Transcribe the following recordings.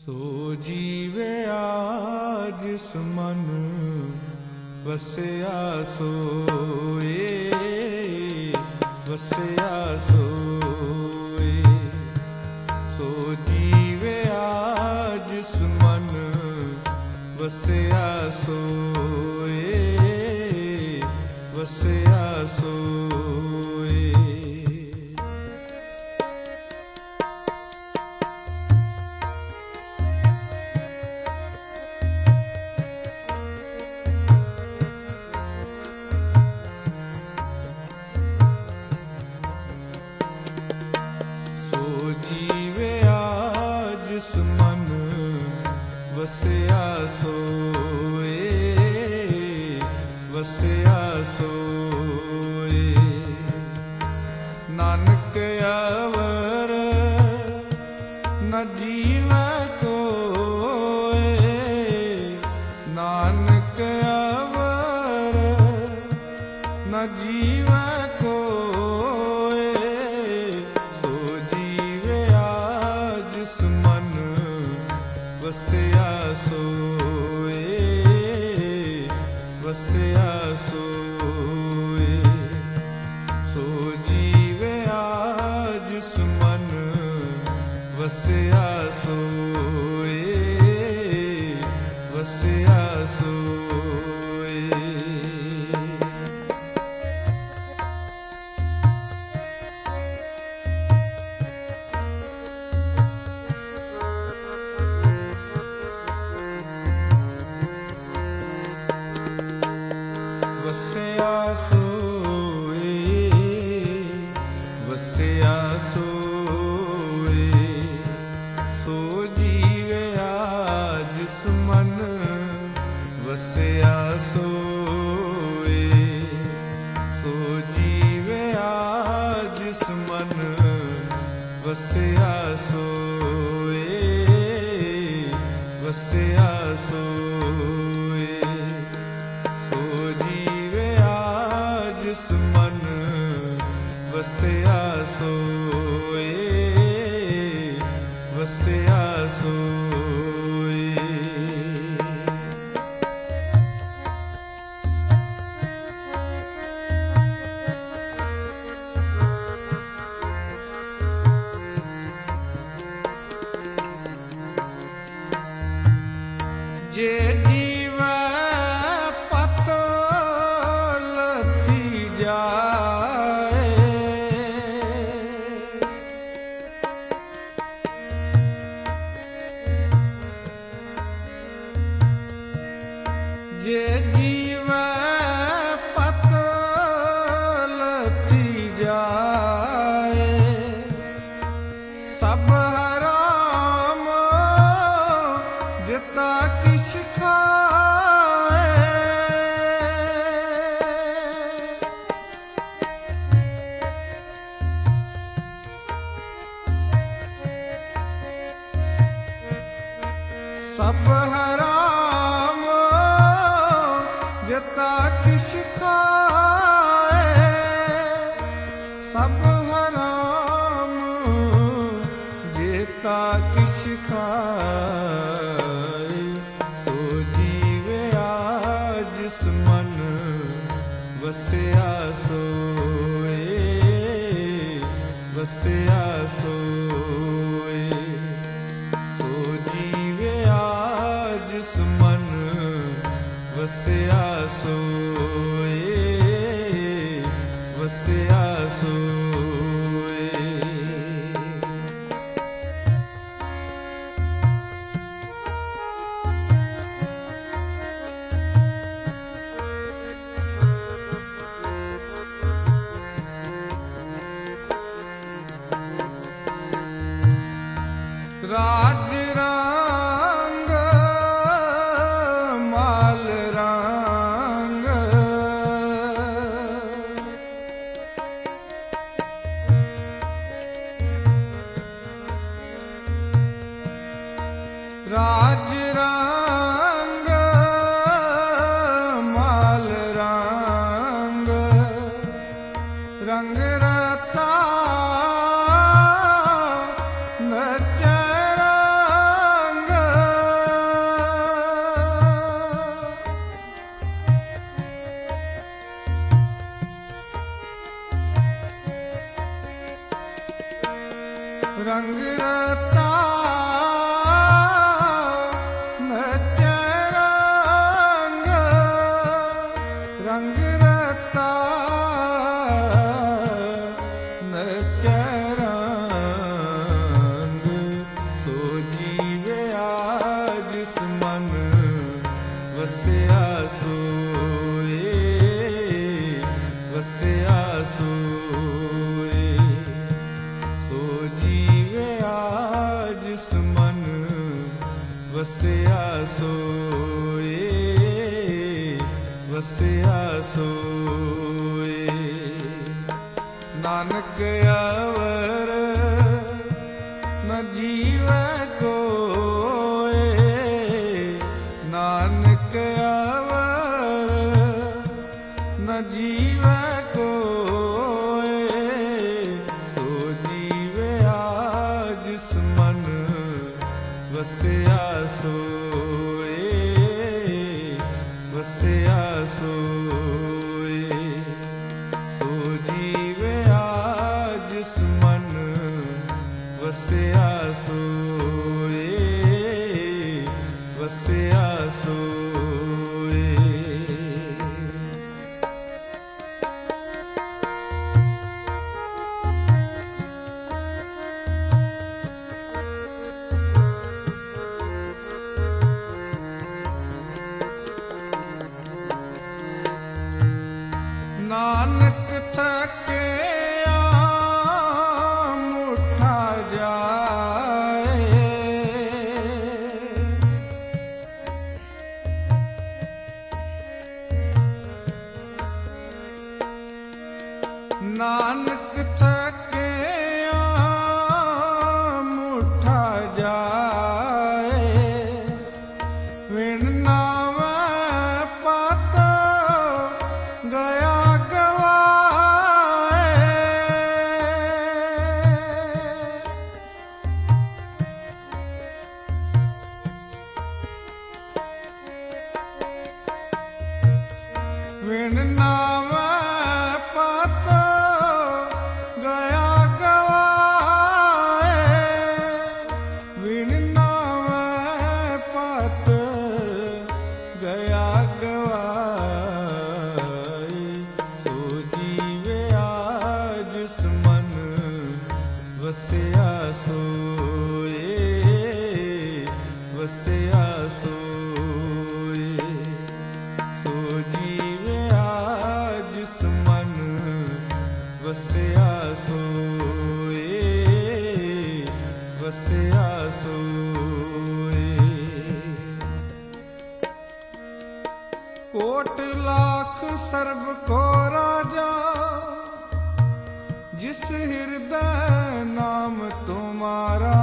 सो जीवया जिस मन वसया सोए, वसया सोए। सो जीवया जिस मन वसया सोए, वसया सोए। जीवया जिस मन वसया सोए, वसया सोए। नानक अवर न जीवै कोय, नानक अवर न जीवै कोय। वसया सोए, वसया सोए। सो जीवया जिस मन वसया सोए, वसया सोए। वसया सोए, वसया सोए। सो जीवया जिस मन वसया सोए, सो जीवया जिस मन वसया सोए, वसया सोए। सो जीवया जिस मन वसया सोए, वसया सोए। जे जीवै पत लथी जाए, जे जीवै पत लथी जाए। सब हराम जिता किछ खाए, सब हराम जिता किछ खाए, सब हराम जिता किछ खाए। सो जीवया जिस मन वसया सोए, वसया सोए। सो जीवया जिस मन वसया सोए, वसया सोए। राज रंग माल रंग, राज रंग माल रंग, रंग रता नच रंग, ਵਸਿਆ ਸੋਏ, ਵਸਿਆ ਸੋਏ। ਨਾਨਕ ਅਵਰ ਨ ਜੀਵੈ ਕੋਇ, ਨਾਨਕ ਅਵਰ ਨ ਜੀਵੈ ਕੋਇ। ਸੋ ਜੀਵਿਆ ਜਿਸ ਮਨ ਵਸਿਆ ਸੋਏ, ਵਸਿਆ ਸੋਏ। ਸੋ ਜੀਵਿਆ ਜਿਸ ਮਨ ਵਸਿਆ ਸੋਏ, ਵਸਿਆ ਸੋਏ। ਨਾਨਕ ਥਕਿਆ ਮੁਠਾ ਜਾਏ, ਨਾਨਕ ਥਕਿਆ ਮੁਠਾ ਜਾਏ। ਵਿਣ ਨਾਵੈ ਪਤ ਗਿਆ ਗਵਾਏ, ਵਿਣ ਨਾਵੈ ਪਤ ਗਿਆ ਗਵਾਏ, ਵਿਣ ਨਾਵੈ ਪਤ ਗਿਆ ਗਵਾਏ। ਸੋ ਜੀਵਿਆ ਜਿਸ ਮਨ ਵਸਿਆ ਸੋਏ, ਵਸਿਆ ਸੋਏ। ਸੋ ਜੀਵਿਆ ਜਿਸ ਮਨ ਵਸਿਆ ਸੋਏ, ਵਸਿਆ ਸੋਏ। ਕੋਟ ਲਾਖ ਸਰਬ ਕੋ ਰਾਜਾ, ਜਿਸ ਹਿਰਦੈ ਨਾਮ ਤੁਮਾਰਾ।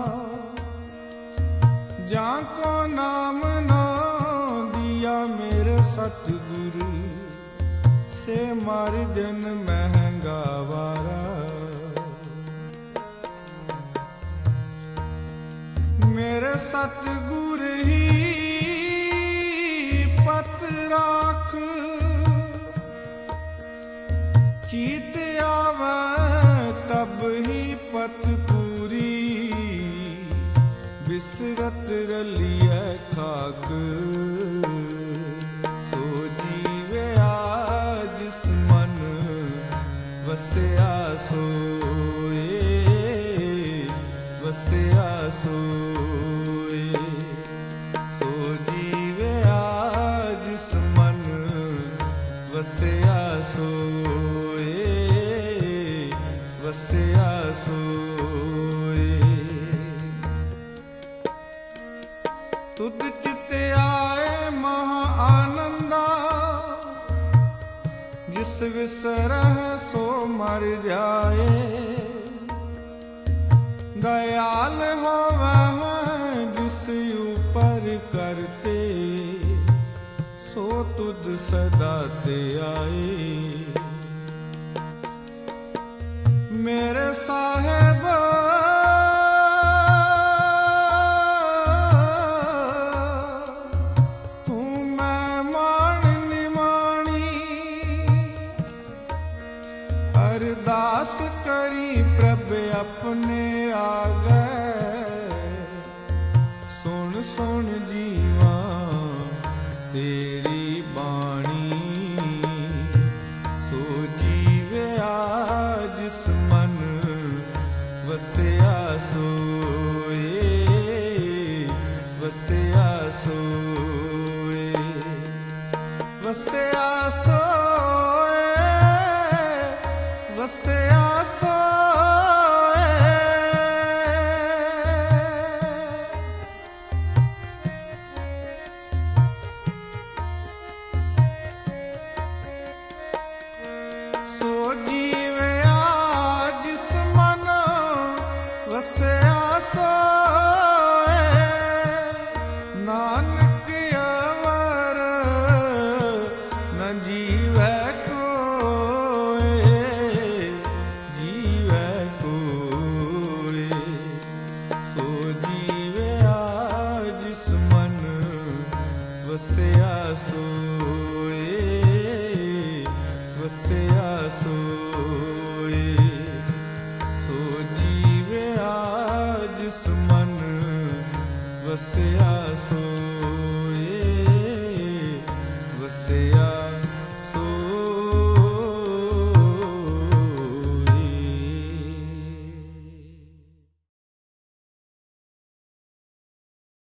ਜਾਂ ਕੋ ਨਾਮ ਨਾ ਦਿਆ ਮੇਰੇ ਸਤਿਗੁਰ, ਸੇ ਮਰ ਜਨ ਮਹਿੰਗਾ ਵਾਰਾ। ਮੇਰੇ ਸਤਿਗੁਰ ਹੀ ਪਤ ਰਾਖ, ਚੀਤ ਆਵੈ ਤਬ ਹੀ ਪਤ ਪੂਰੀ। ਬਿਸਰਤ ਰਲੀਐ ਖਾਕ, ਸੋ ਜੀਵਿਆ ਜਿਸ ਮਨ ਵਸਿਆ ਸੋਏ, ਵਸਿਆ ਸੋਏ। ਸੋ ਜੀਵਿਆ ਜਿਸ ਮਨ ਵਸਿਆ ਸੋਏ, ਵਸਿਆ ਸੋਏ। ਤੁਧ ਚਿਤ ਆਏ ਮਹਾ ਆਨੰਦਾ, ਜਿਸ ਵਿਸਰਹਿ ਸੋ ਮਰ ਜਾਏ। ਦਇਆਲ ਹੋਵੈ ਜਿਸ ਉਪਰ ਕਰਤੇ, ਸੋ ਤੁਧ ਸਦਾ ਤੇ ਆਏ। ਮੇਰੇ ਸਾਹਿਬ ਤੂੰ ਮੈਂ ਮਾਣ ਨਿਮਾਣੀ, ਅਰਦਾਸ ਕਰੀ ਪ੍ਰਭ ਆਪਣੇ ਆਗੈ। ਸੁਣ ਸੁਣ ਜੀਵਾ ਤੇਰੀ ਬਾਣੀ, ਵਸਿਆ ਸੋਏ, ਸੋ ਜੀਵਿਆ ਜਿਸ ਮਨ ਵਸਿਆ